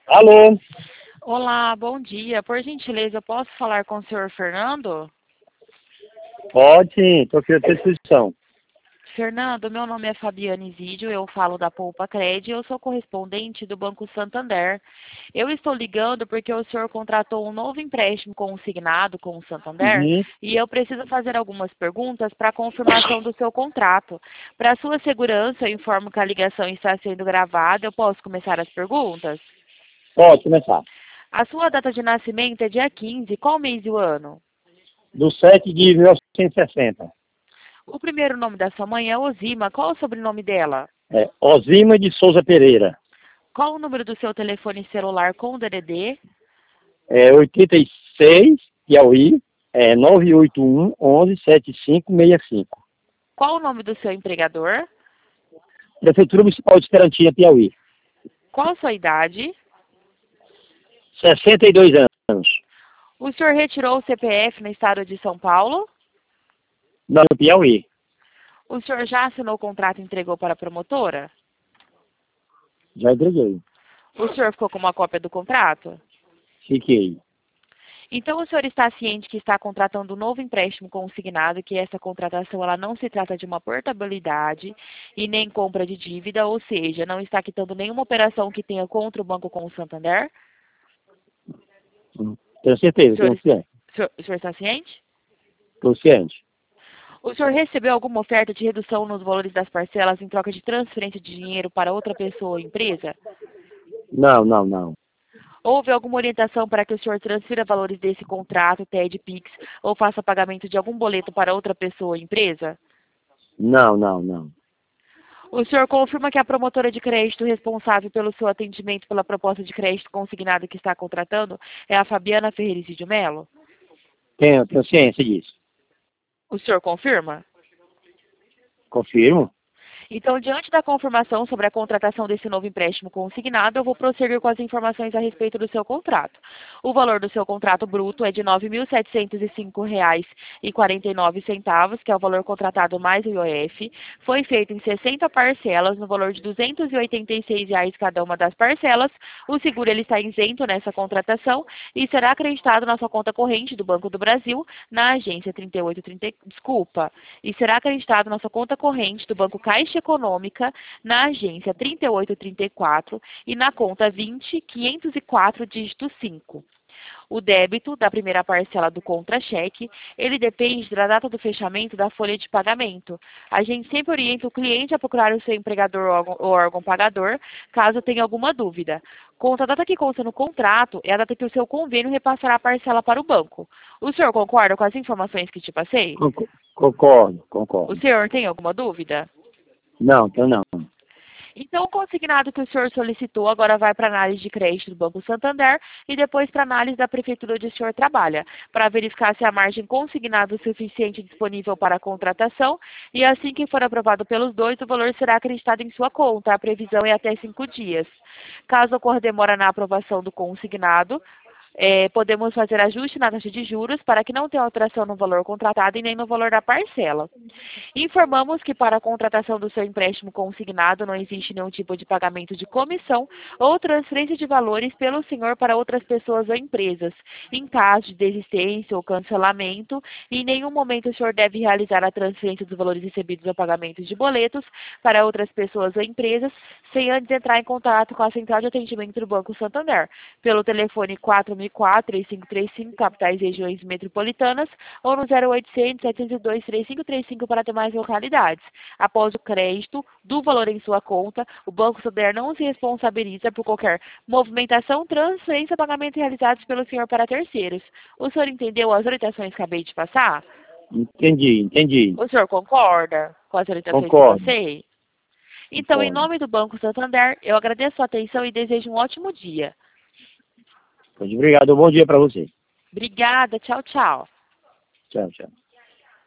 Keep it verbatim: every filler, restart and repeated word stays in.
Alô? Olá, bom dia. Por gentileza, eu posso falar com o senhor Fernando? Pode sim, estou aqui à sua disposição. Fernando, meu nome é Fabiane Zidio, eu falo da Poupa Cred, eu sou correspondente do Banco Santander. Eu estou ligando porque o senhor contratou um novo empréstimo consignado com o Santander Uhum. e eu preciso fazer algumas perguntas para confirmação do seu contrato. Para sua segurança, eu informo que a ligação está sendo gravada. Eu posso começar as perguntas? Pode começar. A sua data de nascimento é dia quinze, qual mês e o ano? Do sete de mil novecentos e sessenta. O primeiro nome da sua mãe é Osima. Qual o sobrenome dela? É, Osima de Souza Pereira. Qual o número do seu telefone celular com o D D D? É oitenta e seis, Piauí, é nove oito um, onze, setenta e cinco, sessenta e cinco. Qual o nome do seu empregador? Prefeitura Municipal de Esperantina, Piauí. Qual a sua idade? sessenta e dois anos. O senhor retirou o C P F no estado de São Paulo? Não, Piauí. O senhor já assinou o contrato e entregou para a promotora? Já entreguei. O senhor ficou com uma cópia do contrato? Fiquei. Então o senhor está ciente que está contratando um novo empréstimo consignado, que essa contratação ela não se trata de uma portabilidade e nem compra de dívida, ou seja, não está quitando nenhuma operação que tenha contra o banco com o Santander? Hum, Tenho certeza, O senhor, tenho ciente. o senhor, o senhor está ciente? Estou ciente. O senhor recebeu alguma oferta de redução nos valores das parcelas em troca de transferência de dinheiro para outra pessoa ou empresa? Não, não, não. Houve alguma orientação para que o senhor transfira valores desse contrato, T E D, Pix, ou faça pagamento de algum boleto para outra pessoa ou empresa? Não, não, não. O senhor confirma que a promotora de crédito responsável pelo seu atendimento pela proposta de crédito consignado que está contratando é a Fabiana Ferreira de Mello? Tenho, tenho ciência disso. O senhor confirma? Confirmo. Então, diante da confirmação sobre a contratação desse novo empréstimo consignado, eu vou prosseguir com as informações a respeito do seu contrato. O valor do seu contrato bruto é de nove mil setecentos e cinco reais e quarenta e nove centavos, que é o valor contratado mais o I O F. Foi feito em sessenta parcelas, no valor de duzentos e oitenta e seis reais cada uma das parcelas. O seguro ele está isento nessa contratação e será acreditado na sua conta corrente do Banco do Brasil, na agência trinta e oito trinta, desculpa, e será acreditado na sua conta corrente do Banco Caixa Econômica, na agência trinta e oito trinta e quatro e na conta vinte quinhentos e quatro, dígito cinco. O débito da primeira parcela do contra-cheque, ele depende da data do fechamento da folha de pagamento. A gente sempre orienta o cliente a procurar o seu empregador ou órgão, ou órgão pagador, caso tenha alguma dúvida. Conta a data que consta no contrato é a data que o seu convênio repassará a parcela para o banco. O senhor concorda com as informações que te passei? Conc- Concordo, O concordo. senhor tem alguma dúvida? Não, então não. Então, o consignado que o senhor solicitou agora vai para análise de crédito do Banco Santander e depois para análise da prefeitura onde o senhor trabalha, para verificar se a margem consignada é suficiente disponível para a contratação e assim que for aprovado pelos dois, o valor será acreditado em sua conta. A previsão é até cinco dias. Caso ocorra demora na aprovação do consignado, É, podemos fazer ajuste na taxa de juros para que não tenha alteração no valor contratado e nem no valor da parcela. Informamos que para a contratação do seu empréstimo consignado não existe nenhum tipo de pagamento de comissão ou transferência de valores pelo senhor para outras pessoas ou empresas. Em caso de desistência ou cancelamento, em nenhum momento o senhor deve realizar a transferência dos valores recebidos ou pagamentos de boletos para outras pessoas ou empresas, sem antes entrar em contato com a central de atendimento do Banco Santander, pelo telefone quatro mil e quatro, três cinco três cinco, capitais e regiões metropolitanas, ou no zero oitocentos, setecentos e dois, três cinco três cinco para demais localidades. Após o crédito do valor em sua conta, o Banco Santander não se responsabiliza por qualquer movimentação, transferência ou pagamento realizados pelo senhor para terceiros. O senhor entendeu as orientações que acabei de passar? Entendi, entendi. O senhor concorda com as orientações que Concordo, passei? Então, em concordo. nome do Banco Santander, eu agradeço a atenção e desejo um ótimo dia. Pois obrigado, bom dia para você. Obrigada, tchau, tchau. Tchau, tchau.